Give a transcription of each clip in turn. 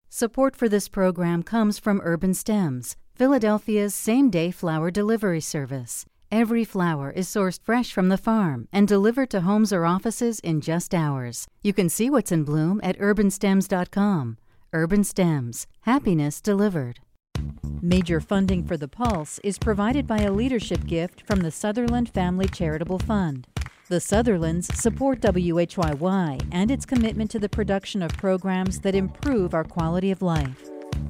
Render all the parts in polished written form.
Support for this program comes from Urban Stems, Philadelphia's same-day flower delivery service. Every flower is sourced fresh from the farm and delivered to homes or offices in just hours. You can see what's in bloom at urbanstems.com. Urban Stems, happiness delivered. Major funding for The Pulse is provided by a leadership gift from the Sutherland Family Charitable Fund. The Sutherlands support WHYY and its commitment to the production of programs that improve our quality of life.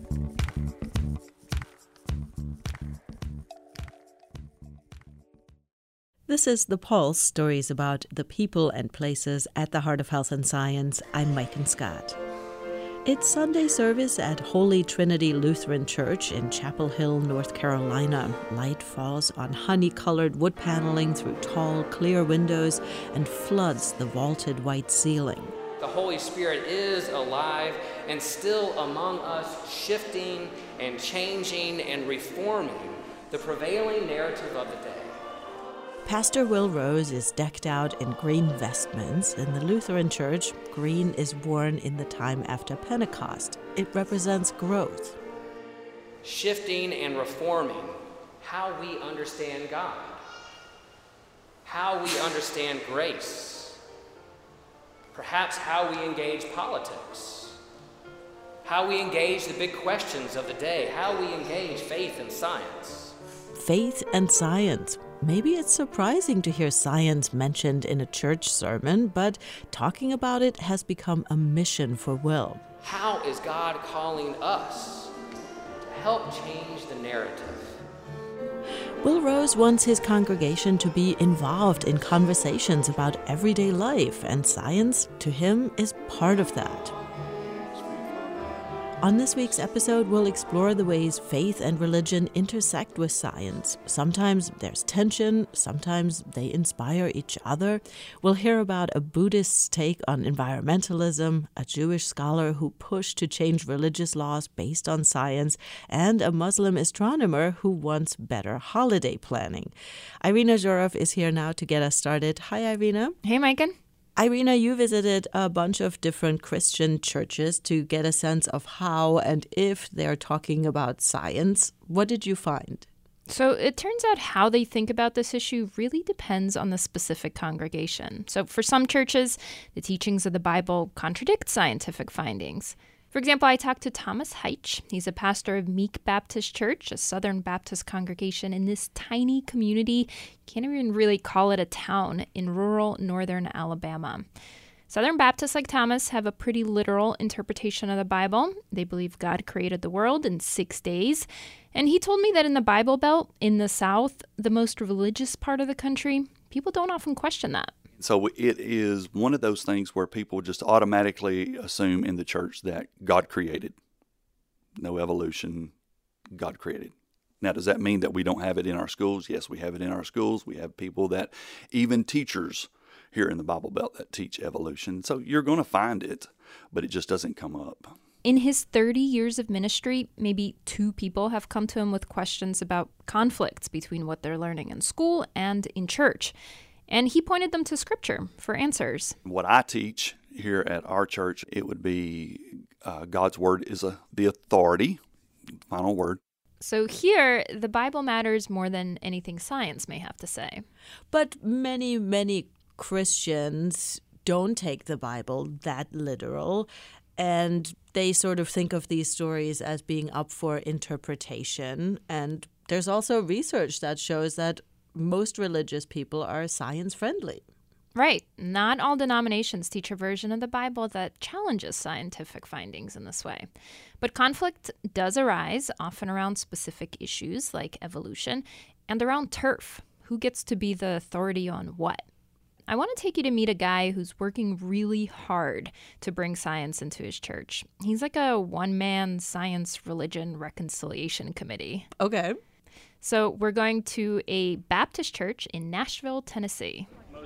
This is The Pulse, stories about the people and places at the heart of health and science. I'm Maiken Scott. It's Sunday service at Holy Trinity Lutheran Church in Chapel Hill, North Carolina. Light falls on honey-colored wood paneling through tall, clear windows and floods the vaulted white ceiling. The Holy Spirit is alive and still among us, shifting and changing and reforming the prevailing narrative of the day. Pastor Will Rose is decked out in green vestments. In the Lutheran Church, green is worn in the time after Pentecost. It represents growth. Shifting and reforming how we understand God, how we understand grace, perhaps how we engage politics, how we engage the big questions of the day, how we engage faith and science. Faith and science. Maybe it's surprising to hear science mentioned in a church sermon, but talking about it has become a mission for Will. How is God calling us to help change the narrative? Will Rose wants his congregation to be involved in conversations about everyday life, and science, to him, is part of that. On this week's episode, we'll explore the ways faith and religion intersect with science. Sometimes there's tension, sometimes they inspire each other. We'll hear about a Buddhist's take on environmentalism, a Jewish scholar who pushed to change religious laws based on science, and a Muslim astronomer who wants better holiday planning. Irina Zhurov is here now to get us started. Hi, Irina. Hey, Maiken. Irina, you visited a bunch of different Christian churches to get a sense of how and if they're talking about science. What did you find? So it turns out how they think about this issue really depends on the specific congregation. So for some churches, the teachings of the Bible contradict scientific findings. For example, I talked to Thomas Heitch. He's a pastor of Meek Baptist Church, a Southern Baptist congregation in this tiny community. You can't even really call it a town in rural northern Alabama. Southern Baptists like Thomas have a pretty literal interpretation of the Bible. They believe God created the world in 6 days. And he told me that in the Bible Belt, in the South, the most religious part of the country, people don't often question that. So it is one of those things where people just automatically assume in the church that God created. No evolution, God created. Now, does that mean that we don't have it in our schools? Yes, we have it in our schools. We have people that, even teachers here in the Bible Belt, that teach evolution. So you're going to find it, but it just doesn't come up. In his 30 years of ministry, maybe 2 people have come to him with questions about conflicts between what they're learning in school and in church. And he pointed them to Scripture for answers. What I teach here at our church, it would be God's Word is the authority, final word. So here, the Bible matters more than anything science may have to say. But many Christians don't take the Bible that literal, and they sort of think of these stories as being up for interpretation. And there's also research that shows that most religious people are science-friendly. Right. Not all denominations teach a version of the Bible that challenges scientific findings in this way. But conflict does arise, often around specific issues like evolution, and around turf. Who gets to be the authority on what? I want to take you to meet a guy who's working really hard to bring science into his church. He's like a one-man science-religion reconciliation committee. Okay. So we're going to a Baptist church in Nashville, Tennessee.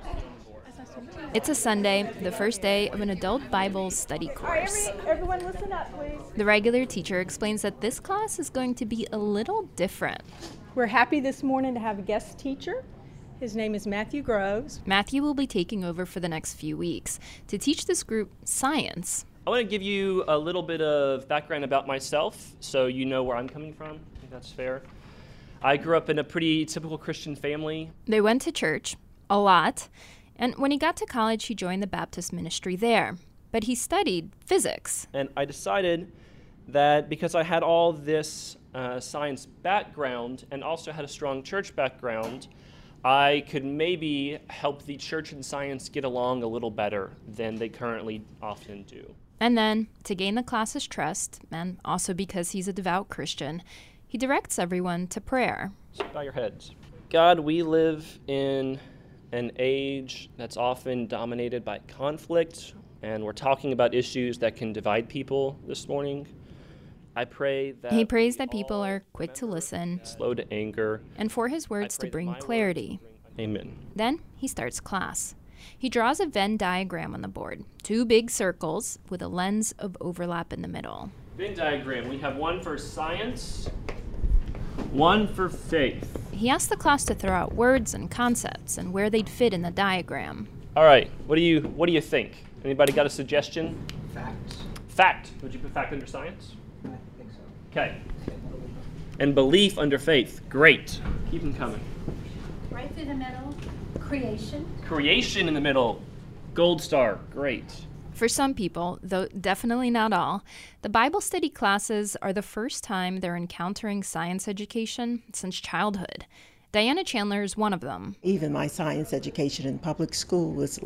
It's a Sunday, the first day of an adult Bible study course. Everyone listen up, please. The regular teacher explains that this class is going to be a little different. We're happy this morning to have a guest teacher. His name is Matthew Groves. Matthew will be taking over for the next few weeks to teach this group science. I want to give you a little bit of background about myself so you know where I'm coming from. I think that's fair. I grew up in a pretty typical Christian family. They went to church a lot, and when he got to college, he joined the Baptist ministry there. But he studied physics. And I decided that because I had all this science background and also had a strong church background, I could maybe help the church and science get along a little better than they currently often do. And then, to gain the class's trust, and also because he's a devout Christian, he directs everyone to prayer. So bow your heads. God, we live in an age that's often dominated by conflict, and we're talking about issues that can divide people this morning. I pray that he prays that people are quick to listen, slow to anger, and for his words to bring clarity. Amen. Then he starts class. He draws a Venn diagram on the board, 2 big circles with a lens of overlap in the middle. Venn diagram. We have one for science, one for faith. He asks the class to throw out words and concepts and where they'd fit in the diagram. All right. What do you think? Anybody got a suggestion? Facts. Fact. Would you put fact under science? I think so. Okay. And belief under faith. Great. Keep them coming. Right through the middle, creation. Creation in the middle. Gold star. Great. For some people, though definitely not all, the Bible study classes are the first time they're encountering science education since childhood. Diana Chandler is one of them. Even my science education in public school was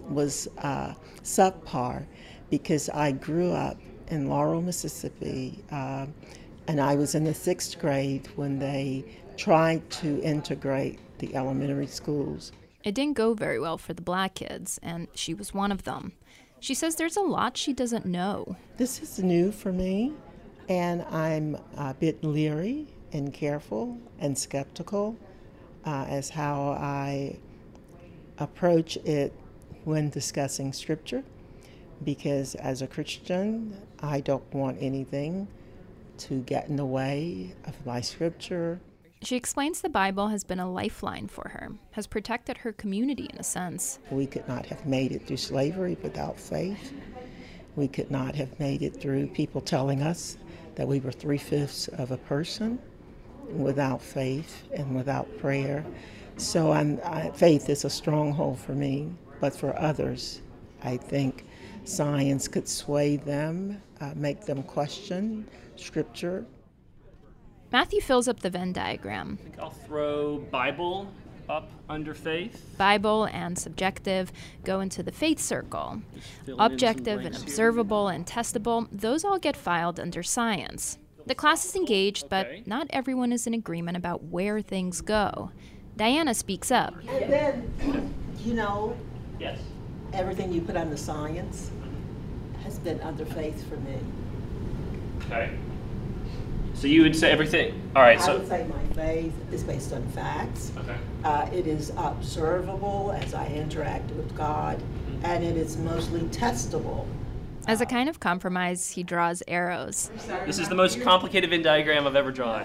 subpar because I grew up in Laurel, Mississippi, and I was in the 6th grade when they tried to integrate the elementary schools. It didn't go very well for the black kids, and she was one of them. She says there's a lot she doesn't know. This is new for me, and I'm a bit leery and careful and skeptical as how I approach it when discussing Scripture, because as a Christian, I don't want anything to get in the way of my Scripture. She explains the Bible has been a lifeline for her, has protected her community in a sense. We could not have made it through slavery without faith. We could not have made it through people telling us that we were 3/5 of a person without faith and without prayer. So faith is a stronghold for me, but for others, I think science could sway them, make them question Scripture. Matthew fills up the Venn diagram. I think I'll throw Bible up under faith. Bible and subjective go into the faith circle. Objective and observable and testable, those all get filed under science. The class is engaged, but not everyone is in agreement about where things go. Diana speaks up. And then, Yes. everything you put under science has been under faith for me. Okay. So you would say everything. All right. I would say my faith is based on facts. Okay. It is observable as I interact with God, and it is mostly testable. As a kind of compromise, he draws arrows. This is the most complicated Venn diagram I've ever drawn.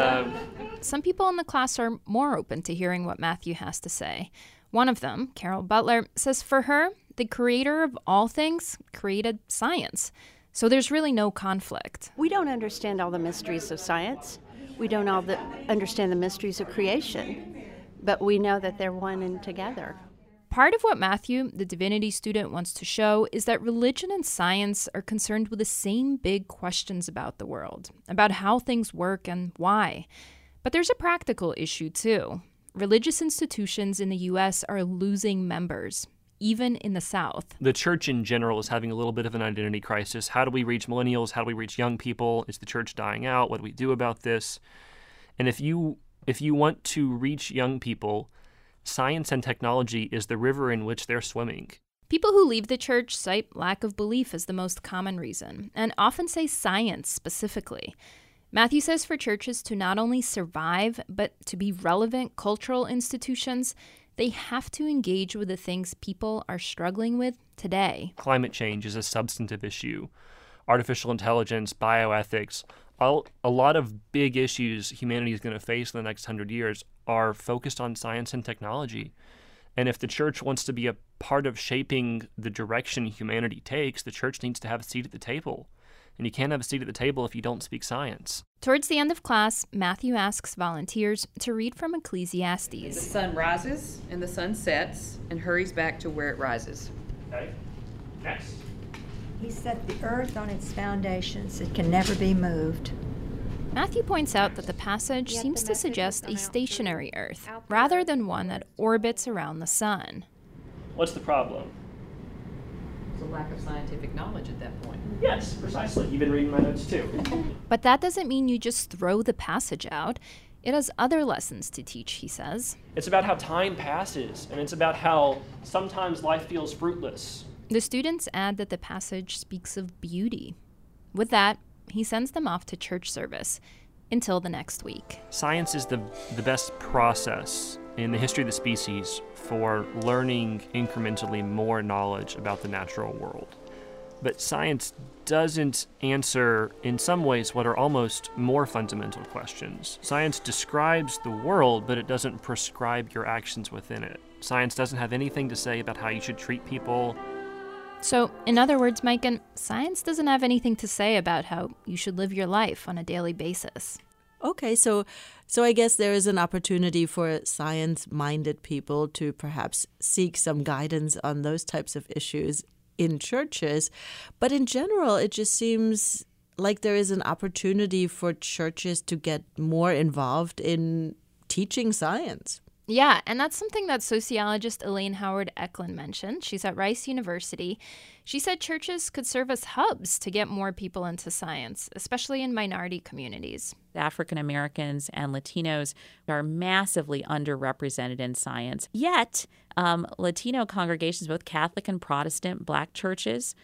Some people in the class are more open to hearing what Matthew has to say. One of them, Carol Butler, says for her, the creator of all things created science. So there's really no conflict. We don't understand all the mysteries of science. We don't understand the mysteries of creation, but we know that they're one and together. Part of what Matthew, the divinity student, wants to show is that religion and science are concerned with the same big questions about the world, about how things work and why. But there's a practical issue, too. Religious institutions in the U.S. are losing members, even in the South. The church in general is having a little bit of an identity crisis. How do we reach millennials? How do we reach young people? Is the church dying out? What do we do about this? And if you want to reach young people, science and technology is the river in which they're swimming. People who leave the church cite lack of belief as the most common reason, and often say science specifically. Matthew says for churches to not only survive, but to be relevant cultural institutions, they have to engage with the things people are struggling with today. Climate change is a substantive issue. Artificial intelligence, bioethics, a lot of big issues humanity is going to face in the next 100 years are focused on science and technology. And if the church wants to be a part of shaping the direction humanity takes, the church needs to have a seat at the table. And you can't have a seat at the table if you don't speak science. Towards the end of class, Matthew asks volunteers to read from Ecclesiastes. The sun rises and the sun sets and hurries back to where it rises. Okay. Next. He set the earth on its foundations. It can never be moved. Matthew points out that the passage seems to suggest a stationary Earth, rather than one that orbits around the sun. What's the problem? It's a lack of scientific knowledge at that point. Yes, precisely. You've been reading my notes too. But that doesn't mean you just throw the passage out. It has other lessons to teach, he says. It's about how time passes, and it's about how sometimes life feels fruitless. The students add that the passage speaks of beauty. With that, he sends them off to church service until the next week. Science is the best process in the history of the species for learning incrementally more knowledge about the natural world. But science doesn't answer, in some ways, what are almost more fundamental questions. Science describes the world, but it doesn't prescribe your actions within it. Science doesn't have anything to say about how you should treat people. So, in other words, Maiken, science doesn't have anything to say about how you should live your life on a daily basis. Okay, so I guess there is an opportunity for science-minded people to perhaps seek some guidance on those types of issues in churches. But in general, it just seems like there is an opportunity for churches to get more involved in teaching science. Yeah, and that's something that sociologist Elaine Howard Eklund mentioned. She's at Rice University. She said churches could serve as hubs to get more people into science, especially in minority communities. African Americans and Latinos are massively underrepresented in science. Yet, Latino congregations, both Catholic and Protestant, Black churches,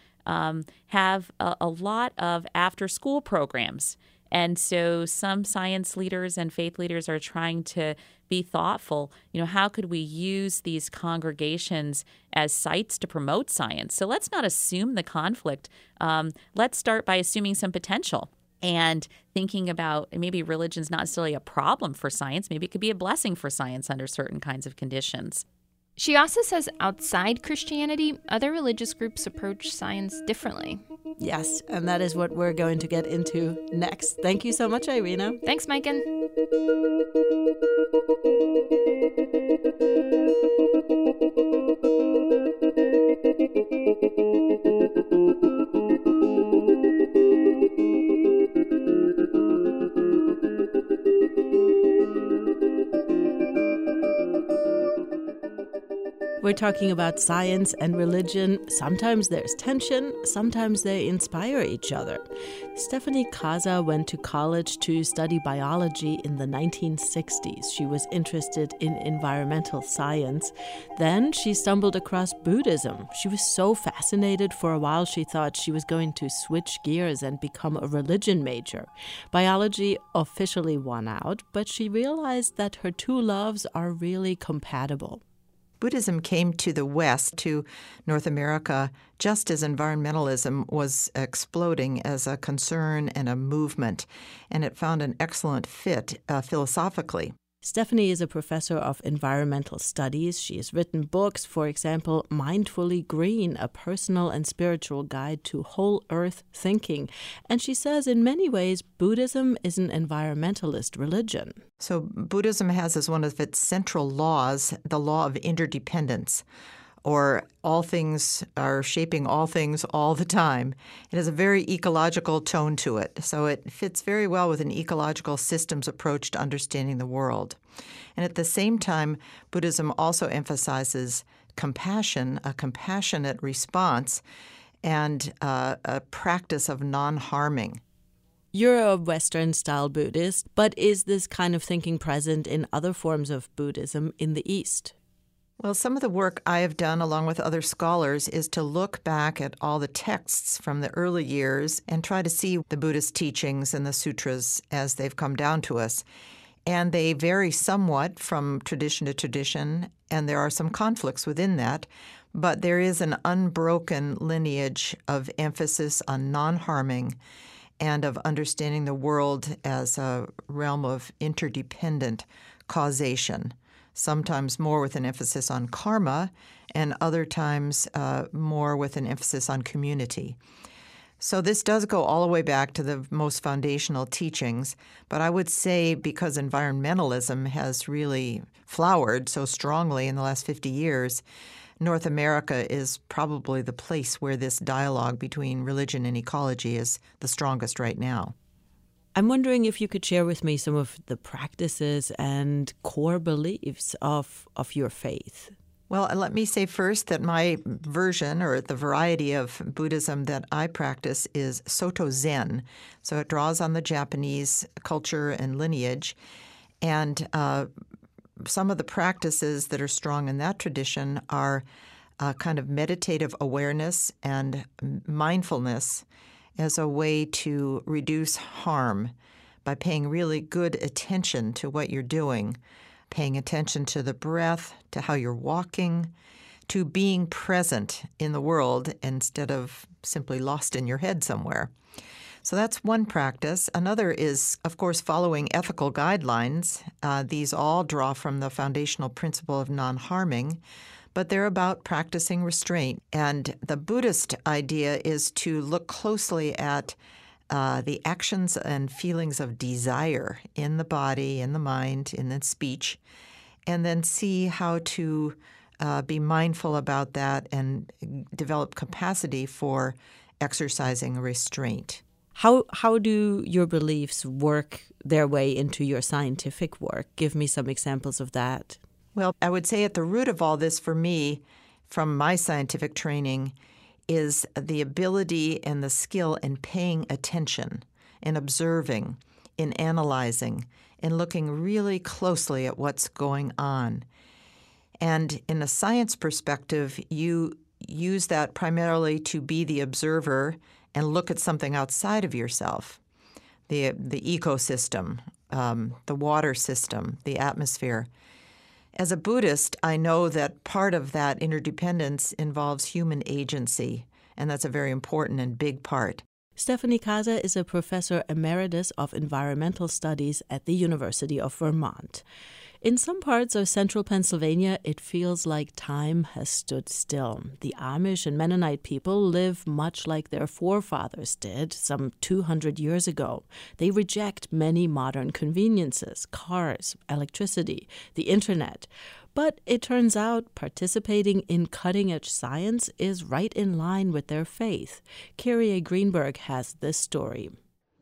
have a lot of after-school programs. And so some science leaders and faith leaders are trying to be thoughtful. How could we use these congregations as sites to promote science? So let's not assume the conflict. Let's start by assuming some potential and thinking about maybe religion's not necessarily a problem for science. Maybe it could be a blessing for science under certain kinds of conditions. She also says outside Christianity, other religious groups approach science differently. Yes, and that is what we're going to get into next. Thank you so much, Irina. Thanks, Maiken. We're talking about science and religion. Sometimes there's tension, sometimes they inspire each other. Stephanie Kaza went to college to study biology in the 1960s. She was interested in environmental science. Then she stumbled across Buddhism. She was so fascinated for a while she thought she was going to switch gears and become a religion major. Biology officially won out, but she realized that her two loves are really compatible. Buddhism came to the West, to North America, just as environmentalism was exploding as a concern and a movement, and it found an excellent fit philosophically. Stephanie is a professor of environmental studies. She has written books, for example, Mindfully Green, a personal and spiritual guide to whole earth thinking. And she says in many ways, Buddhism is an environmentalist religion. So Buddhism has as one of its central laws the law of interdependence, or all things are shaping all things all the time. It has a very ecological tone to it, so it fits very well with an ecological systems approach to understanding the world. And at the same time, Buddhism also emphasizes compassion, a compassionate response, and a practice of non-harming. You're a Western-style Buddhist, but is this kind of thinking present in other forms of Buddhism in the East? Well, some of the work I have done, along with other scholars, is to look back at all the texts from the early years and try to see the Buddhist teachings and the sutras as they've come down to us. And they vary somewhat from tradition to tradition, and there are some conflicts within that, but there is an unbroken lineage of emphasis on non-harming and of understanding the world as a realm of interdependent causation. sometimes more with an emphasis on karma, and other times more with an emphasis on community. So this does go all the way back to the most foundational teachings, but I would say because environmentalism has really flowered so strongly in the last 50 years, North America is probably the place where this dialogue between religion and ecology is the strongest right now. I'm wondering if you could share with me some of the practices and core beliefs of your faith. Well, let me say first that my version, or the variety of Buddhism that I practice, is Soto Zen. So it draws on the Japanese culture and lineage. And some of the practices that are strong in that tradition are kind of meditative awareness and mindfulness as a way to reduce harm by paying really good attention to what you're doing, paying attention to the breath, to how you're walking, to being present in the world instead of simply lost in your head somewhere. So that's one practice. Another is, of course, following ethical guidelines. These all draw from the foundational principle of non-harming, but they're about practicing restraint. And the Buddhist idea is to look closely at the actions and feelings of desire in the body, in the mind, in the speech, and then see how to be mindful about that and develop capacity for exercising restraint. How do your beliefs work their way into your scientific work? Give me some examples of that. Well, I would say at the root of all this for me, from my scientific training, is the ability and the skill in paying attention, in observing, in analyzing, in looking really closely at what's going on. And in a science perspective, you use that primarily to be the observer and look at something outside of yourself, the ecosystem, the water system, the atmosphere. As a Buddhist, I know that part of that interdependence involves human agency, and that's a very important and big part. Stephanie Kaza is a professor emeritus of environmental studies at the University of Vermont. In some parts of central Pennsylvania, it feels like time has stood still. The Amish and Mennonite people live much like their forefathers did some 200 years ago. They reject many modern conveniences, cars, electricity, the internet. But it turns out participating in cutting-edge science is right in line with their faith. Carrie Greenberg has this story.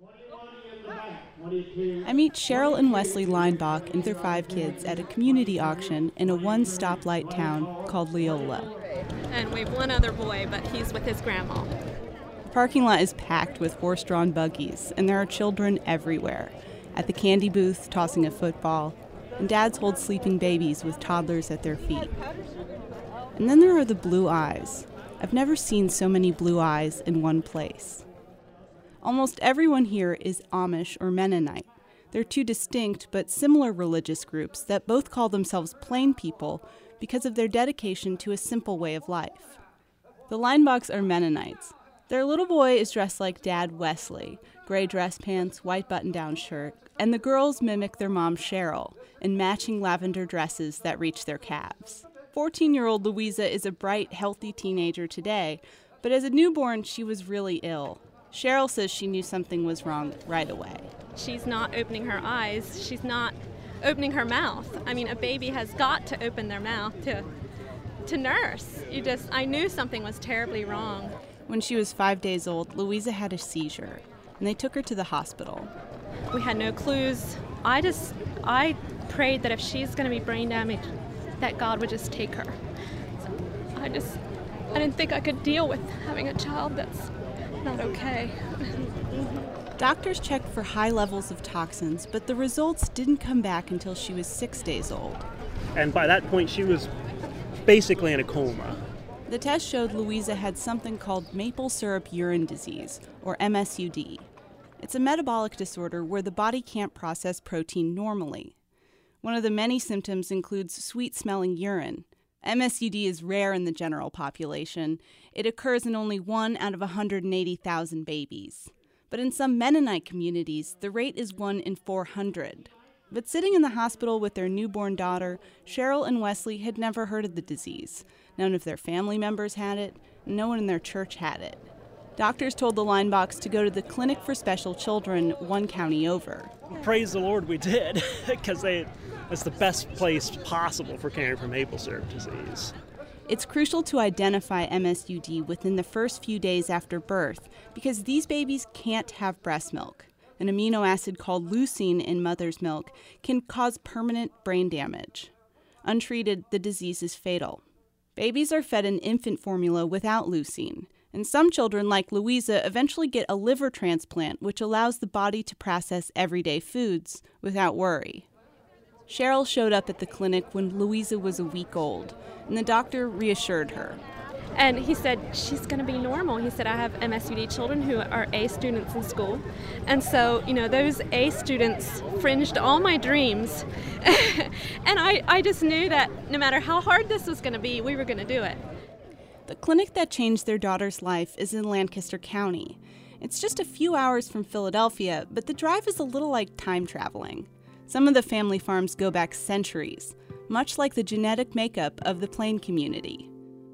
I meet Cheryl and Wesley Leinbach and their 5 kids at a community auction in a one-stoplight town called Leola. And we have one other boy, but he's with his grandma. The parking lot is packed with horse-drawn buggies, and there are children everywhere. At the candy booth, tossing a football, and dads hold sleeping babies with toddlers at their feet. And then there are the blue eyes. I've never seen so many blue eyes in one place. Almost everyone here is Amish or Mennonite. They're 2 distinct but similar religious groups that both call themselves plain people because of their dedication to a simple way of life. The Leinbachs are Mennonites. Their little boy is dressed like Dad Wesley, gray dress pants, white button-down shirt, and the girls mimic their mom Cheryl in matching lavender dresses that reach their calves. 14-year-old Louisa is a bright, healthy teenager today, but as a newborn, she was really ill. Cheryl says she knew something was wrong right away. She's not opening her eyes. She's not opening her mouth. I mean, a baby has got to open their mouth to nurse. I knew something was terribly wrong. When she was 5 days old, Louisa had a seizure, and they took her to the hospital. We had no clues. I prayed that if she's going to be brain damaged, that God would just take her. So I didn't think I could deal with having a child that's not okay. Doctors checked for high levels of toxins, but the results didn't come back until she was 6 days old. And by that point, she was basically in a coma. The test showed Louisa had something called maple syrup urine disease, or MSUD. It's a metabolic disorder where the body can't process protein normally. One of the many symptoms includes sweet-smelling urine. MSUD is rare in the general population. It occurs in only 1 out of 180,000 babies. But in some Mennonite communities, the rate is 1 in 400. But sitting in the hospital with their newborn daughter, Cheryl and Wesley had never heard of the disease. None of their family members had it, and no one in their church had it. Doctors told the Leinbachs to go to the Clinic for Special Children 1 county over. Praise the Lord we did, because it's the best place possible for caring for maple syrup disease. It's crucial to identify MSUD within the first few days after birth because these babies can't have breast milk. An amino acid called leucine in mother's milk can cause permanent brain damage. Untreated, the disease is fatal. Babies are fed an infant formula without leucine, and some children, like Louisa, eventually get a liver transplant, which allows the body to process everyday foods without worry. Cheryl showed up at the clinic when Louisa was a week old, and the doctor reassured her. And he said, she's going to be normal. He said, I have MSUD children who are A students in school. And so, those A students fringed all my dreams. And I just knew that no matter how hard this was going to be, we were going to do it. The clinic that changed their daughter's life is in Lancaster County. It's just a few hours from Philadelphia, but the drive is a little like time traveling. Some of the family farms go back centuries, much like the genetic makeup of the Plain community.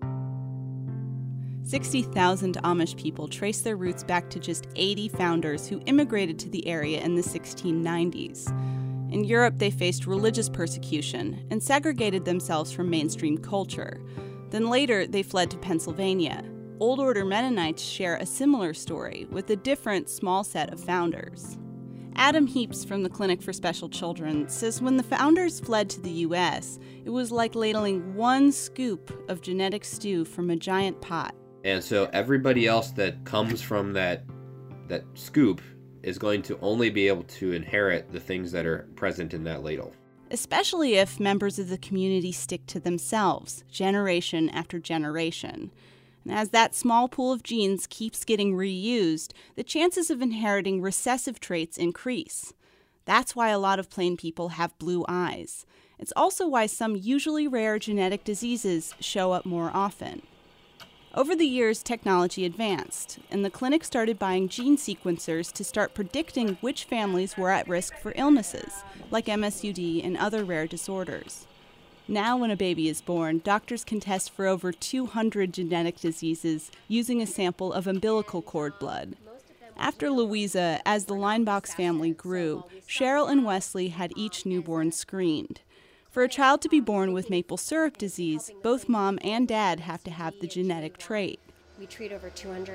60,000 Amish people trace their roots back to just 80 founders who immigrated to the area in the 1690s. In Europe, they faced religious persecution and segregated themselves from mainstream culture. Then later, they fled to Pennsylvania. Old Order Mennonites share a similar story with a different small set of founders. Adam Heaps from the Clinic for Special Children says when the founders fled to the U.S., it was like ladling one scoop of genetic stew from a giant pot. And so everybody else that comes from that scoop is going to only be able to inherit the things that are present in that ladle. Especially if members of the community stick to themselves, generation after generation. And as that small pool of genes keeps getting reused, the chances of inheriting recessive traits increase. That's why a lot of Plain people have blue eyes. It's also why some usually rare genetic diseases show up more often. Over the years, technology advanced, and the clinic started buying gene sequencers to start predicting which families were at risk for illnesses, like MSUD and other rare disorders. Now, when a baby is born, doctors can test for over 200 genetic diseases using a sample of umbilical cord blood. After Louisa, as the Leinbachs family grew, Cheryl and Wesley had each newborn screened. For a child to be born with maple syrup disease, both mom and dad have to have the genetic trait. We treat over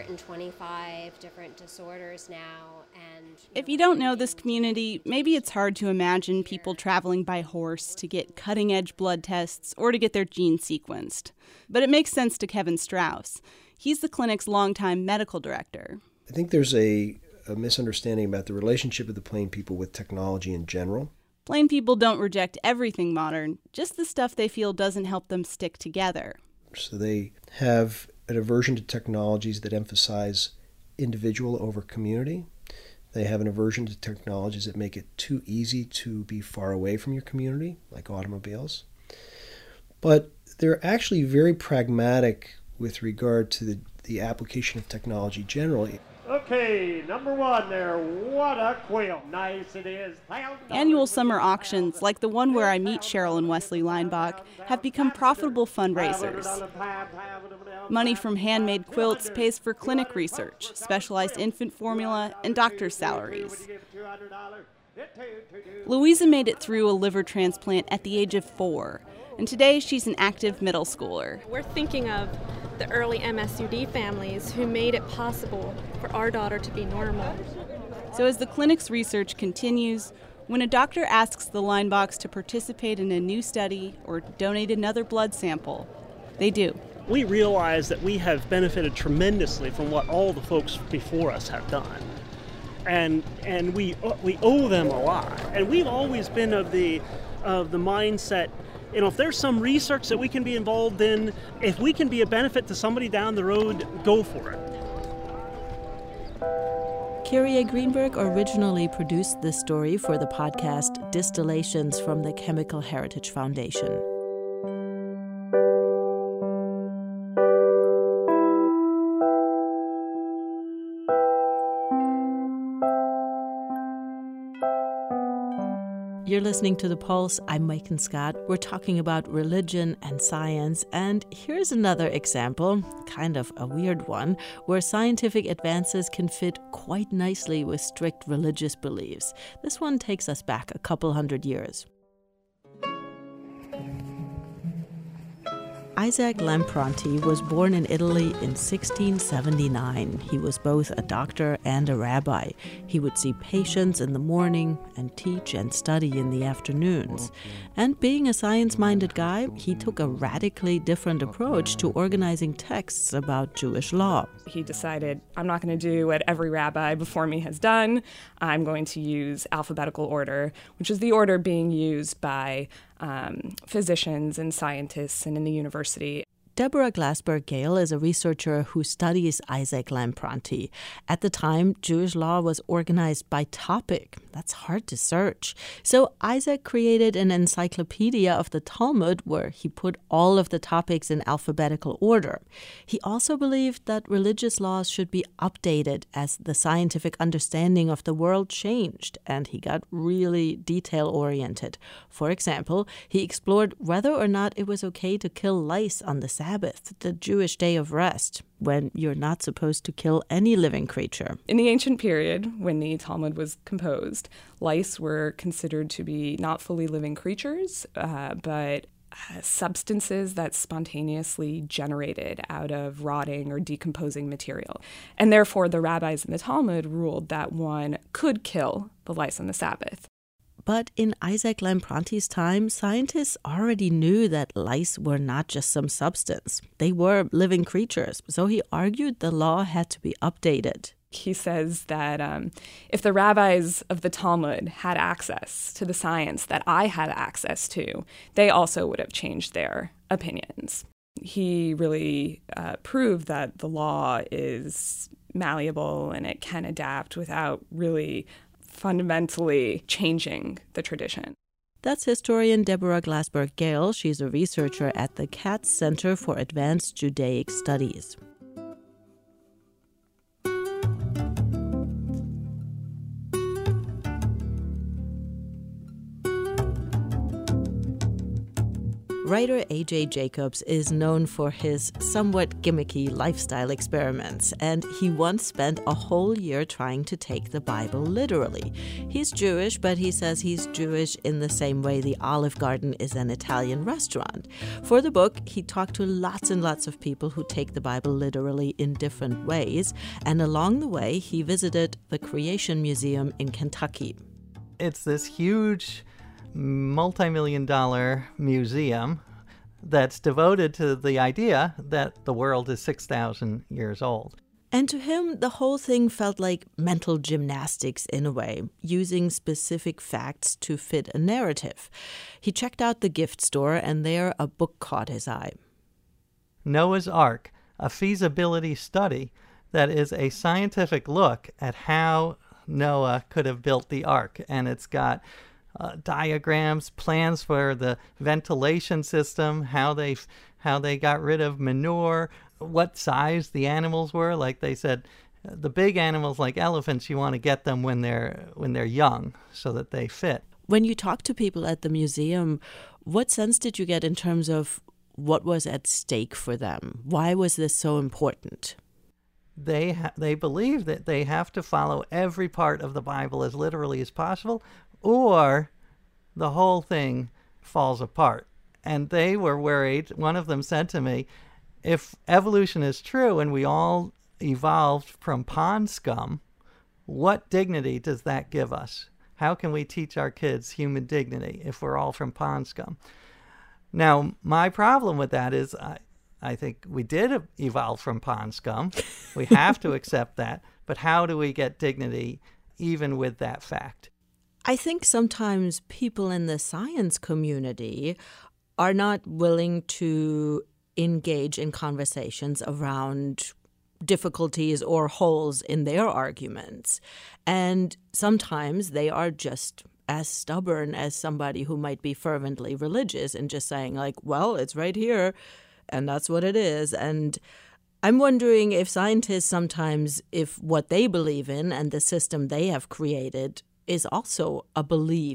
225 different disorders now. And if you don't know this community, maybe it's hard to imagine people traveling by horse to get cutting-edge blood tests or to get their genes sequenced. But it makes sense to Kevin Strauss. He's the clinic's longtime medical director. I think there's a misunderstanding about the relationship of the Plain people with technology in general. Plain people don't reject everything modern, just the stuff they feel doesn't help them stick together. So they have an aversion to technologies that emphasize individual over community. They have an aversion to technologies that make it too easy to be far away from your community, like automobiles. But they're actually very pragmatic with regard to the application of technology generally. Okay, number one there. What a quilt. Nice it is. Annual summer auctions, like the one where I meet Cheryl and Wesley Leinbach, have become profitable fundraisers. Money from handmade quilts pays for clinic research, specialized infant formula, and doctor's salaries. Louisa made it through a liver transplant at the age of 4, and today she's an active middle schooler. We're thinking of the early MSUD families who made it possible for our daughter to be normal. So as the clinic's research continues, when a doctor asks the Leinbachs to participate in a new study or donate another blood sample, they do. We realize that we have benefited tremendously from what all the folks before us have done. And we owe them a lot. And we've always been of the mindset, if there's some research that we can be involved in, if we can be a benefit to somebody down the road, go for it. Kyrie Greenberg originally produced this story for the podcast Distillations from the Chemical Heritage Foundation. You're listening to The Pulse. I'm Megan Scott. We're talking about religion and science. And here's another example, kind of a weird one, where scientific advances can fit quite nicely with strict religious beliefs. This one takes us back a couple hundred years. Isaac Lampronti was born in Italy in 1679. He was both a doctor and a rabbi. He would see patients in the morning and teach and study in the afternoons. And being a science-minded guy, he took a radically different approach to organizing texts about Jewish law. He decided, I'm not going to do what every rabbi before me has done. I'm going to use alphabetical order, which is the order being used by physicians and scientists and in the university. Deborah Glassberg-Gale is a researcher who studies Isaac Lampronti. At the time, Jewish law was organized by topic. That's hard to search. So Isaac created an encyclopedia of the Talmud where he put all of the topics in alphabetical order. He also believed that religious laws should be updated as the scientific understanding of the world changed, and he got really detail-oriented. For example, he explored whether or not it was okay to kill lice on the Sabbath, the Jewish day of rest, when you're not supposed to kill any living creature. In the ancient period, when the Talmud was composed, lice were considered to be not fully living creatures, but substances that spontaneously generated out of rotting or decomposing material. And therefore, the rabbis in the Talmud ruled that one could kill the lice on the Sabbath. But in Isaac Lampronti's time, scientists already knew that lice were not just some substance. They were living creatures, so he argued the law had to be updated. He says that if the rabbis of the Talmud had access to the science that I had access to, they also would have changed their opinions. He really proved that the law is malleable and it can adapt without really fundamentally changing the tradition. That's historian Deborah Glassberg-Gale. She's a researcher at the Katz Center for Advanced Judaic Studies. Writer A.J. Jacobs is known for his somewhat gimmicky lifestyle experiments, and he once spent a whole year trying to take the Bible literally. He's Jewish, but he says he's Jewish in the same way the Olive Garden is an Italian restaurant. For the book, he talked to lots and lots of people who take the Bible literally in different ways, and along the way, he visited the Creation Museum in Kentucky. It's this huge multi-million-dollar museum that's devoted to the idea that the world is 6,000 years old. And to him, the whole thing felt like mental gymnastics in a way, using specific facts to fit a narrative. He checked out the gift store, and there a book caught his eye. Noah's Ark, a feasibility study that is a scientific look at how Noah could have built the ark. And it's got diagrams, plans for the ventilation system, how they got rid of manure, what size the animals were. Like they said, the big animals like elephants, you want to get them when they're young so that they fit. When you talk to people at the museum, what sense did you get in terms of what was at stake for them? Why was this so important? They believe that they have to follow every part of the Bible as literally as possible, or the whole thing falls apart. And they were worried. One of them said to me, if evolution is true and we all evolved from pond scum, what dignity does that give us? How can we teach our kids human dignity if we're all from pond scum? Now, my problem with that is I think we did evolve from pond scum. We have to accept that. But how do we get dignity even with that fact? I think sometimes people in the science community are not willing to engage in conversations around difficulties or holes in their arguments. And sometimes they are just as stubborn as somebody who might be fervently religious and just saying, like, well, it's right here, and that's what it is. And I'm wondering if scientists sometimes, if what they believe in and the system they have created is also a belief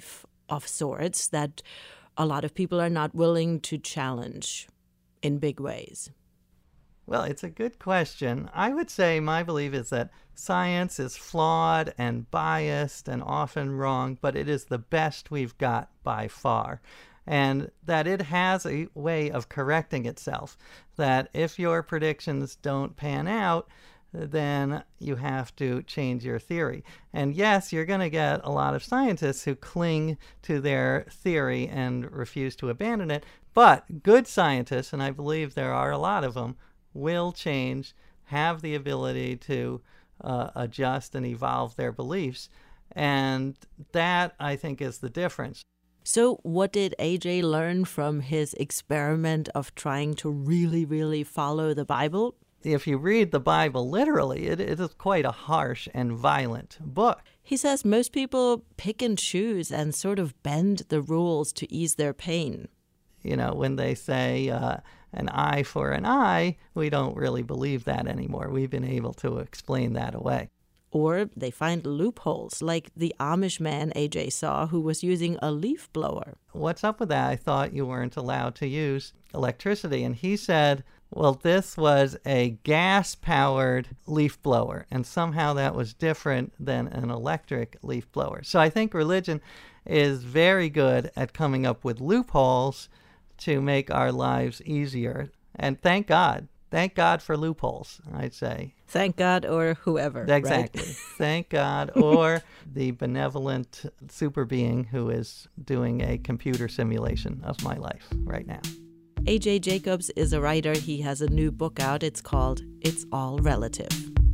of sorts that a lot of people are not willing to challenge in big ways? Well, it's a good question. I would say my belief is that science is flawed and biased and often wrong, but it is the best we've got by far. And that it has a way of correcting itself, that if your predictions don't pan out, then you have to change your theory. And yes, you're going to get a lot of scientists who cling to their theory and refuse to abandon it, but good scientists, and I believe there are a lot of them, will change, have the ability to adjust and evolve their beliefs. And that, I think, is the difference. So what did AJ learn from his experiment of trying to really, really follow the Bible? If you read the Bible literally, it is quite a harsh and violent book. He says most people pick and choose and sort of bend the rules to ease their pain. You know, when they say an eye for an eye, we don't really believe that anymore. We've been able to explain that away. Or they find loopholes, like the Amish man AJ saw who was using a leaf blower. What's up with that? I thought you weren't allowed to use electricity. And he said, well, this was a gas-powered leaf blower, and somehow that was different than an electric leaf blower. So I think religion is very good at coming up with loopholes to make our lives easier. And thank God. Thank God for loopholes, I'd say. Thank God or whoever. Exactly. Right? Thank God or the benevolent super being who is doing a computer simulation of my life right now. AJ Jacobs is a writer. He has a new book out. It's called It's All Relative.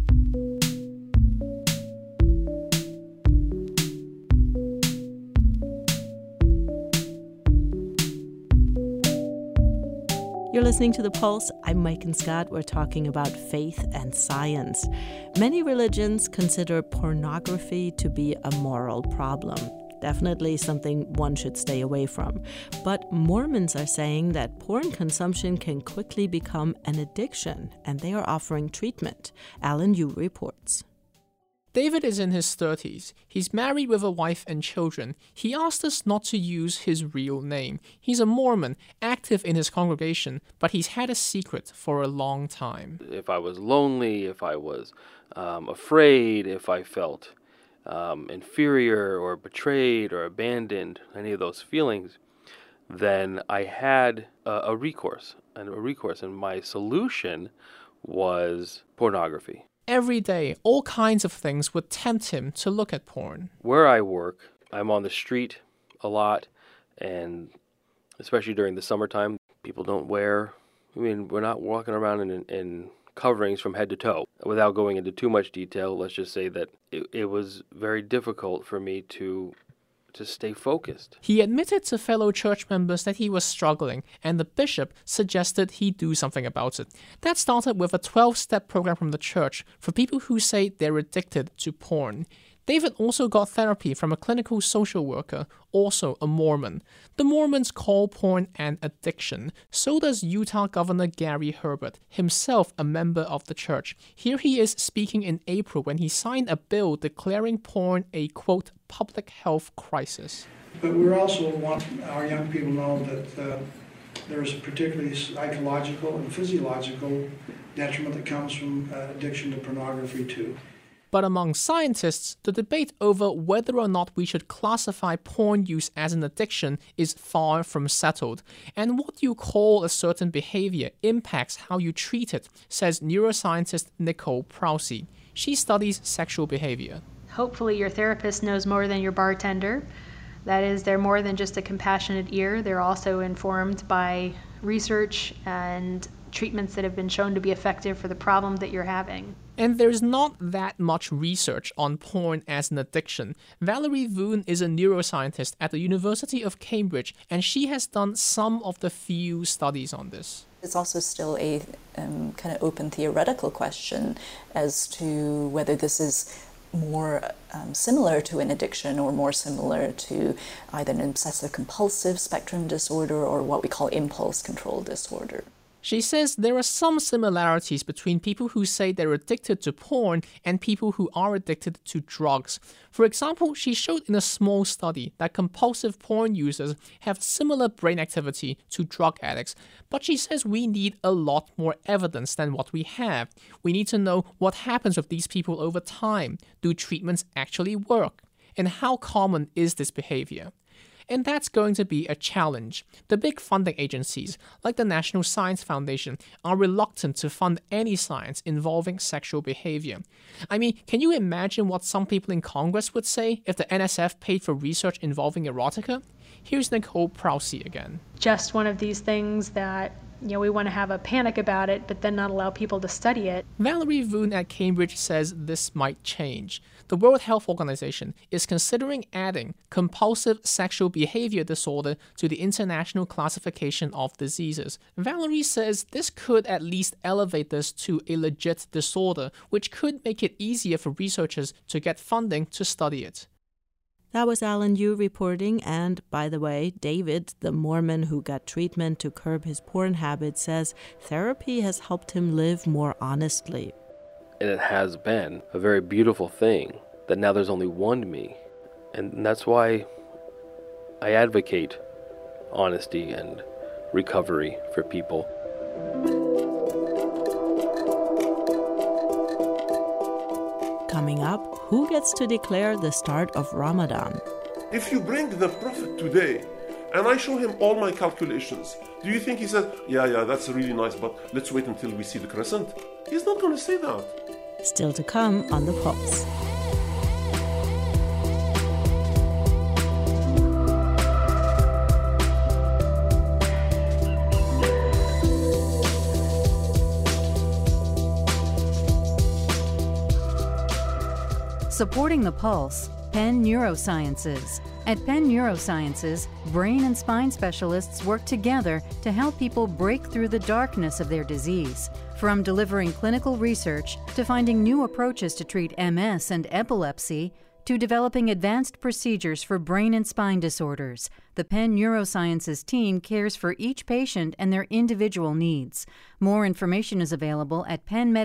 You're listening to The Pulse. I'm Maiken Scott. We're talking about faith and science. Many religions consider pornography to be a moral problem. Definitely something one should stay away from. But Mormons are saying that porn consumption can quickly become an addiction, and they are offering treatment. Alan Yu reports. David is in his 30s. He's married with a wife and children. He asked us not to use his real name. He's a Mormon, active in his congregation, but he's had a secret for a long time. If I was lonely, if I was afraid, if I felt inferior or betrayed or abandoned, any of those feelings, then I had a recourse. And my solution was pornography. Every day, all kinds of things would tempt him to look at porn. Where I work, I'm on the street a lot, and especially during the summertime, people don't wear, we're not walking around in coverings from head to toe. Without going into too much detail, let's just say that it was very difficult for me to stay focused. He admitted to fellow church members that he was struggling, and the bishop suggested he do something about it. That started with a 12-step program from the church for people who say they're addicted to porn. David also got therapy from a clinical social worker, also a Mormon. The Mormons call porn an addiction. So does Utah Governor Gary Herbert, himself a member of the church. Here he is speaking in April when he signed a bill declaring porn a, quote, public health crisis. But we also want our young people to know that there's a particularly psychological and physiological detriment that comes from addiction to pornography too. But among scientists, the debate over whether or not we should classify porn use as an addiction is far from settled. And what you call a certain behavior impacts how you treat it, says neuroscientist Nicole Prousey. She studies sexual behavior. Hopefully your therapist knows more than your bartender. That is, they're more than just a compassionate ear. They're also informed by research and treatments that have been shown to be effective for the problem that you're having. And there's not that much research on porn as an addiction. Valerie Voon is a neuroscientist at the University of Cambridge, and she has done some of the few studies on this. It's also still a kind of open theoretical question as to whether this is more similar to an addiction or more similar to either an obsessive-compulsive spectrum disorder or what we call impulse control disorder. She says there are some similarities between people who say they're addicted to porn and people who are addicted to drugs. For example, she showed in a small study that compulsive porn users have similar brain activity to drug addicts, but she says we need a lot more evidence than what we have. We need to know what happens with these people over time. Do treatments actually work? And how common is this behavior? And that's going to be a challenge. The big funding agencies, like the National Science Foundation, are reluctant to fund any science involving sexual behavior. I mean, can you imagine what some people in Congress would say if the NSF paid for research involving erotica? Here's Nicole Prousey again. Just one of these things that we want to have a panic about it, but then not allow people to study it. Valerie Voon at Cambridge says this might change. The World Health Organization is considering adding compulsive sexual behavior disorder to the International Classification of Diseases. Valerie says this could at least elevate this to a legit disorder, which could make it easier for researchers to get funding to study it. That was Alan Yu reporting, and by the way, David, the Mormon who got treatment to curb his porn habit, says therapy has helped him live more honestly. And it has been a very beautiful thing that now there's only one me. And that's why I advocate honesty and recovery for people. Coming up, who gets to declare the start of Ramadan? If you bring the Prophet today and I show him all my calculations, do you think he said, yeah, that's really nice, but let's wait until we see the crescent? He's not going to say that. Still to come on The Pulse. Supporting The Pulse, Penn Neurosciences. At Penn Neurosciences, brain and spine specialists work together to help people break through the darkness of their disease. From delivering clinical research to finding new approaches to treat MS and epilepsy, to developing advanced procedures for brain and spine disorders, the Penn Neurosciences team cares for each patient and their individual needs. More information is available at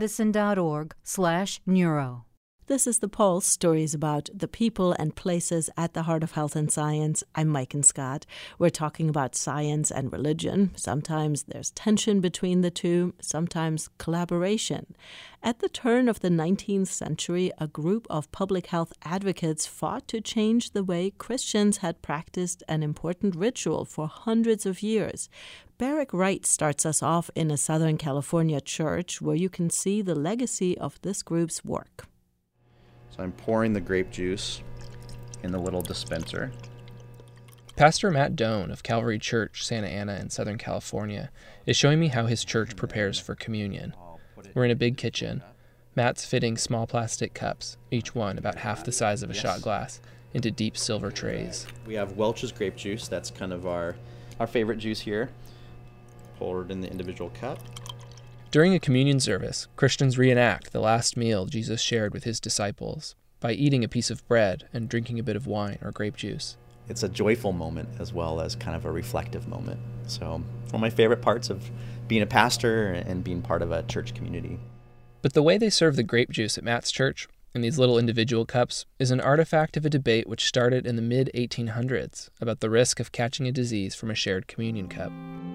pennmedicine.org/neuro. This is The Pulse, stories about the people and places at the heart of health and science. I'm Maiken Scott. We're talking about science and religion. Sometimes there's tension between the two, sometimes collaboration. At the turn of the 19th century, a group of public health advocates fought to change the way Christians had practiced an important ritual for hundreds of years. Barrick Wright starts us off in a Southern California church where you can see the legacy of this group's work. So I'm pouring the grape juice in the little dispenser. Pastor Matt Doan of Calvary Church, Santa Ana in Southern California, is showing me how his church prepares for communion. We're in a big kitchen. Matt's fitting small plastic cups, each one about half the size of a shot glass, into deep silver trays. We have Welch's grape juice. That's kind of our favorite juice here. Poured in the individual cup. During a communion service, Christians reenact the last meal Jesus shared with his disciples by eating a piece of bread and drinking a bit of wine or grape juice. It's a joyful moment as well as kind of a reflective moment. So one of my favorite parts of being a pastor and being part of a church community. But the way they serve the grape juice at Matt's church, in these little individual cups, is an artifact of a debate which started in the mid-1800s about the risk of catching a disease from a shared communion cup.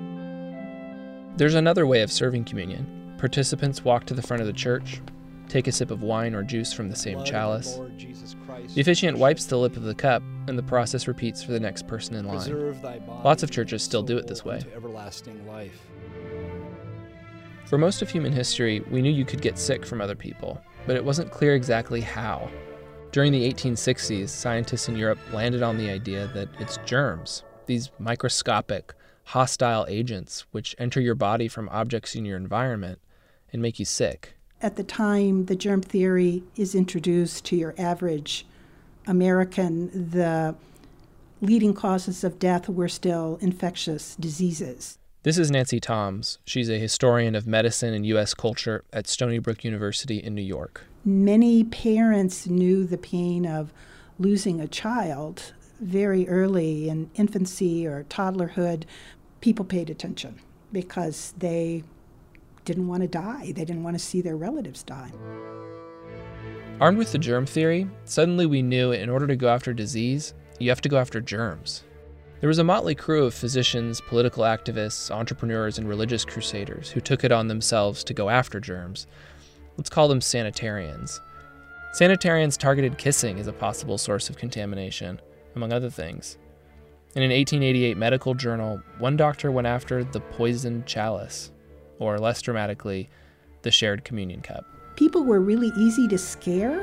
There's another way of serving communion. Participants walk to the front of the church, take a sip of wine or juice from the same chalice. The officiant wipes the lip of the cup, and the process repeats for the next person in line. Lots of churches still do it this way. For most of human history, we knew you could get sick from other people, but it wasn't clear exactly how. During the 1860s, scientists in Europe landed on the idea that it's germs, these microscopic, hostile agents which enter your body from objects in your environment and make you sick. At the time the germ theory is introduced to your average American, the leading causes of death were still infectious diseases. This is Nancy Toms. She's a historian of medicine and U.S. culture at Stony Brook University in New York. Many parents knew the pain of losing a child very early in infancy or toddlerhood. People paid attention. because they didn't want to die. They didn't want to see their relatives die. Armed with the germ theory, suddenly we knew in order to go after disease, you have to go after germs. There was a motley crew of physicians, political activists, entrepreneurs, and religious crusaders who took it on themselves to go after germs. Let's call them sanitarians. Sanitarians targeted kissing as a possible source of contamination, among other things. In an 1888 medical journal, one doctor went after the poisoned chalice, or less dramatically, the shared communion cup. People were really easy to scare.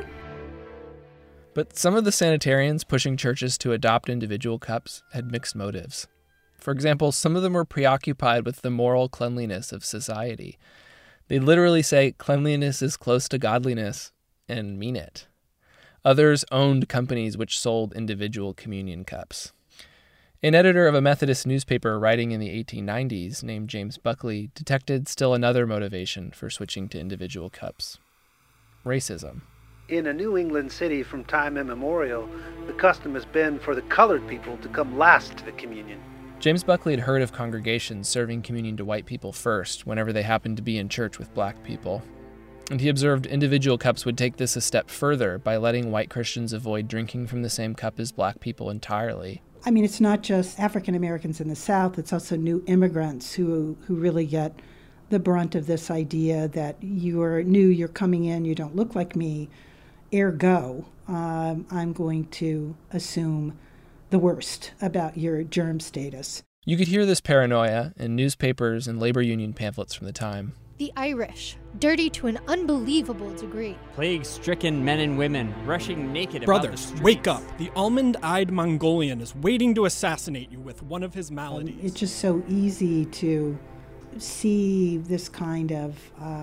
But some of the sanitarians pushing churches to adopt individual cups had mixed motives. For example, some of them were preoccupied with the moral cleanliness of society. They literally say cleanliness is close to godliness, and mean it. Others owned companies which sold individual communion cups. An editor of a Methodist newspaper writing in the 1890s named James Buckley detected still another motivation for switching to individual cups: racism. In a New England city from time immemorial, the custom has been for the colored people to come last to the communion. James Buckley had heard of congregations serving communion to white people first whenever they happened to be in church with black people. And he observed individual cups would take this a step further by letting white Christians avoid drinking from the same cup as black people entirely. I mean, it's not just African Americans in the South, it's also new immigrants who really get the brunt of this idea that you're new, you're coming in, you don't look like me, ergo, I'm going to assume the worst about your germ status. You could hear this paranoia in newspapers and labor union pamphlets from the time. The Irish, dirty to an unbelievable degree. Plague-stricken men and women rushing naked Brothers, about the streets. wake up. The almond-eyed Mongolian is waiting to assassinate you with one of his maladies. It's just so easy to see this kind of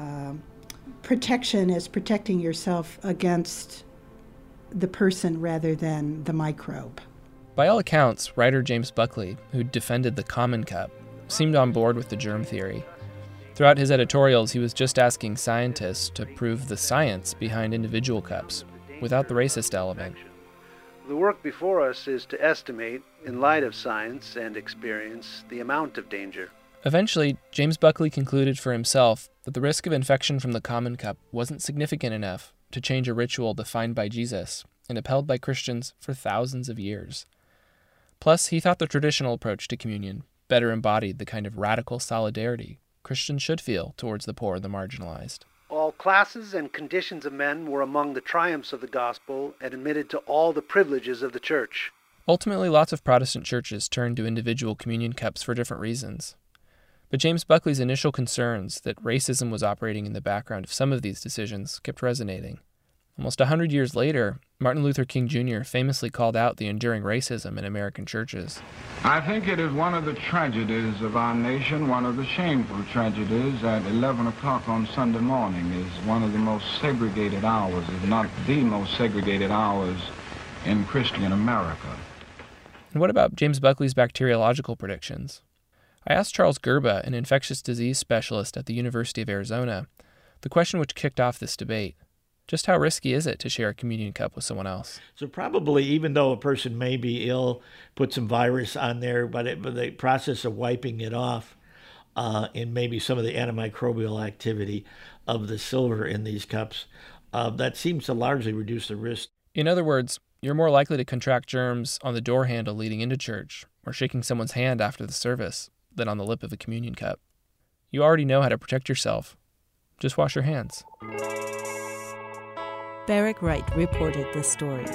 protection as protecting yourself against the person rather than the microbe. By all accounts, writer James Buckley, who defended the common cup, seemed on board with the germ theory. Throughout his editorials, he was just asking scientists to prove the science behind individual cups, without the racist element. The work before us is to estimate, in light of science and experience, the amount of danger. Eventually, James Buckley concluded for himself that the risk of infection from the common cup wasn't significant enough to change a ritual defined by Jesus and upheld by Christians for thousands of years. Plus, he thought the traditional approach to communion better embodied the kind of radical solidarity Christians should feel towards the poor and the marginalized. All classes and conditions of men were among the triumphs of the gospel and admitted to all the privileges of the church. Ultimately, lots of Protestant churches turned to individual communion cups for different reasons. But James Buckley's initial concerns that racism was operating in the background of some of these decisions kept resonating. Almost 100 years later, Martin Luther King Jr. famously called out the enduring racism in American churches. I think it is one of the tragedies of our nation, one of the shameful tragedies, that 11 o'clock on Sunday morning is one of the most segregated hours, if not the most segregated hours in Christian America. And what about James Buckley's bacteriological predictions? I asked Charles Gerba, an infectious disease specialist at the University of Arizona, the question which kicked off this debate. Just how risky is it to share a communion cup with someone else? So probably, even though a person may be ill, put some virus on there, but the process of wiping it off and maybe some of the antimicrobial activity of the silver in these cups, that seems to largely reduce the risk. In other words, you're more likely to contract germs on the door handle leading into church or shaking someone's hand after the service than on the lip of a communion cup. You already know how to protect yourself. Just wash your hands. Barrick Wright reported the story.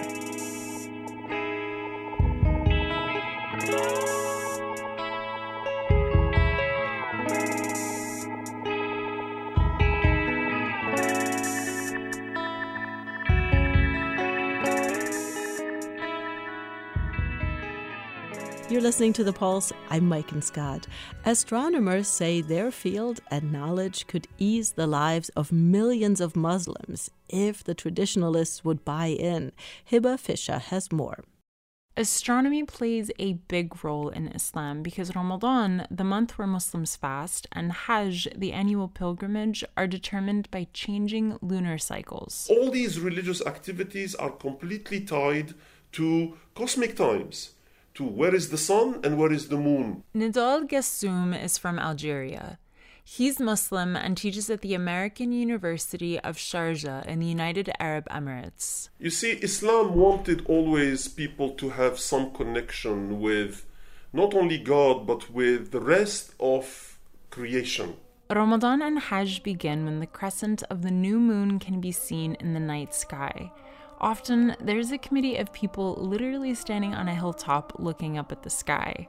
You're listening to The Pulse. I'm Mike and Scott. Astronomers say their field and knowledge could ease the lives of millions of Muslims if the traditionalists would buy in. Hiba Fisher has more. Astronomy plays a big role in Islam because Ramadan, the month where Muslims fast, and Hajj, the annual pilgrimage, are determined by changing lunar cycles. All these religious activities are completely tied to cosmic times, to where is the sun and where is the moon. Nidal Gessoum is from Algeria. He's Muslim and teaches at the American University of Sharjah in the United Arab Emirates. You see, Islam wanted always people to have some connection with not only God, but with the rest of creation. Ramadan and Hajj begin when the crescent of the new moon can be seen in the night sky. Often, there's a committee of people literally standing on a hilltop looking up at the sky.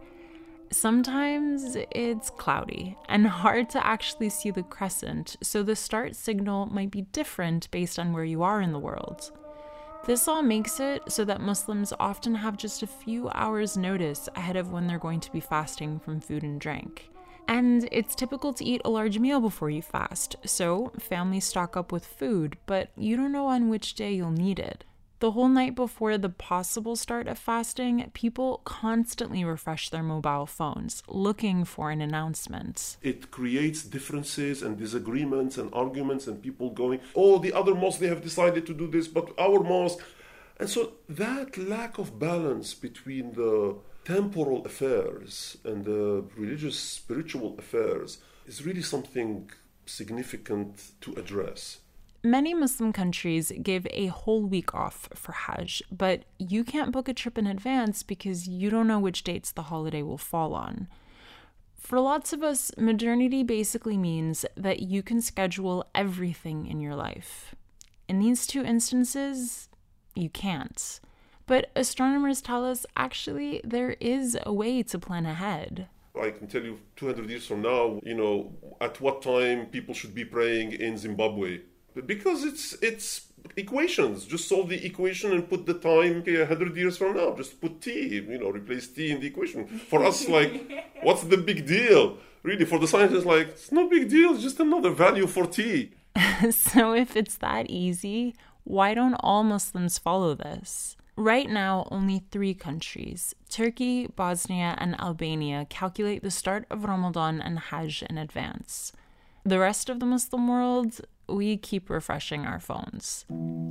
Sometimes it's cloudy and hard to actually see the crescent, so the start signal might be different based on where you are in the world. This all makes it so that Muslims often have just a few hours' notice ahead of when they're going to be fasting from food and drink. And it's typical to eat a large meal before you fast, so families stock up with food, but you don't know on which day you'll need it. The whole night before the possible start of fasting, people constantly refresh their mobile phones, looking for an announcement. It creates differences and disagreements and arguments and people going, oh, the other mosque, they have decided to do this, but our mosque. And so that lack of balance between the temporal affairs and the religious, spiritual affairs is really something significant to address. Many Muslim countries give a whole week off for Hajj, but you can't book a trip in advance because you don't know which dates the holiday will fall on. For lots of us, modernity basically means that you can schedule everything in your life. In these two instances, you can't. But astronomers tell us actually there is a way to plan ahead. I can tell you 200 years from now, at what time people should be praying in Zimbabwe. Because it's equations. Just solve the equation and put the time 100 years from now. Just put t, replace t in the equation. For us, what's the big deal? Really, for the scientists, it's no big deal. It's just another value for t. So if it's that easy, why don't all Muslims follow this? Right now, only 3 countries, Turkey, Bosnia, and Albania, calculate the start of Ramadan and Hajj in advance. The rest of the Muslim world, we keep refreshing our phones.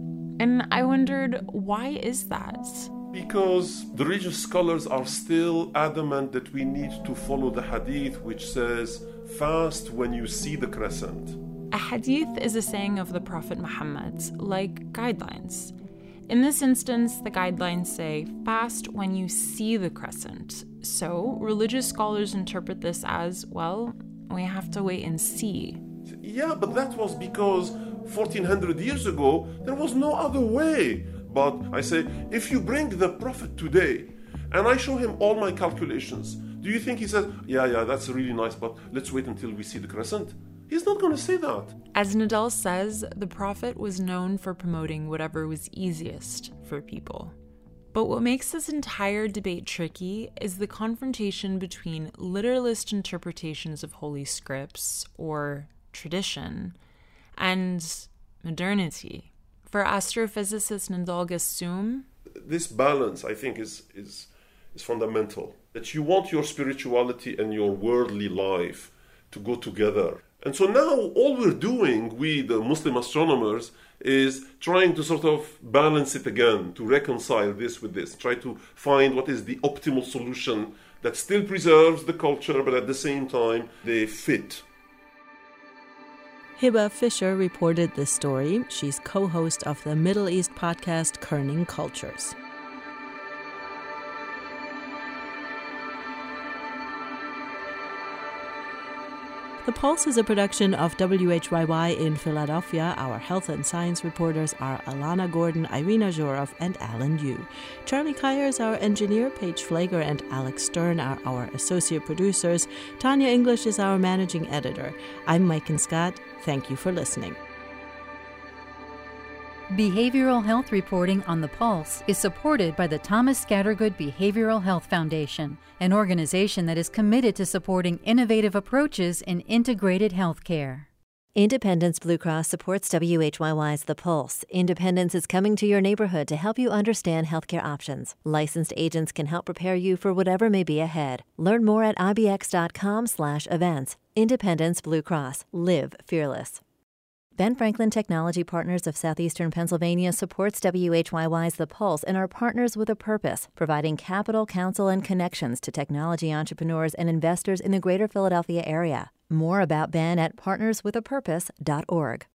And I wondered, why is that? Because the religious scholars are still adamant that we need to follow the hadith which says, fast when you see the crescent. A hadith is a saying of the Prophet Muhammad, like guidelines. In this instance, the guidelines say, fast when you see the crescent. So religious scholars interpret this as, well, we have to wait and see. Yeah, but that was because 1400 years ago, there was no other way. But I say, if you bring the Prophet today, and I show him all my calculations, do you think he says, yeah, that's really nice, but let's wait until we see the crescent? He's not going to say that. As Nidal says, the Prophet was known for promoting whatever was easiest for people. But what makes this entire debate tricky is the confrontation between literalist interpretations of holy scripts, or tradition, and modernity. For astrophysicist Nidal Gessoum, this balance, I think, is fundamental. That you want your spirituality and your worldly life to go together. And so now all we're doing, we the Muslim astronomers, is trying to sort of balance it again, to reconcile this with this, try to find what is the optimal solution that still preserves the culture, but at the same time, they fit. Hiba Fisher reported this story. She's co-host of the Middle East podcast, Kerning Cultures. The Pulse is a production of WHYY in Philadelphia. Our health and science reporters are Alana Gordon, Irina Zhorov, and Alan Yu. Charlie Kyer is our engineer, Paige Flager and Alex Stern are our associate producers. Tanya English is our managing editor. I'm Mike and Scott. Thank you for listening. Behavioral health reporting on the Pulse is supported by the Thomas Scattergood Behavioral Health Foundation, an organization that is committed to supporting innovative approaches in integrated healthcare. Independence Blue Cross supports WHYY's The Pulse. Independence is coming to your neighborhood to help you understand healthcare options. Licensed agents can help prepare you for whatever may be ahead. Learn more at ibx.com/events. Independence Blue Cross. Live fearless. Ben Franklin Technology Partners of Southeastern Pennsylvania supports WHYY's The Pulse and are partners with a purpose, providing capital, counsel, and connections to technology entrepreneurs and investors in the greater Philadelphia area. More about Ben at partnerswithapurpose.org.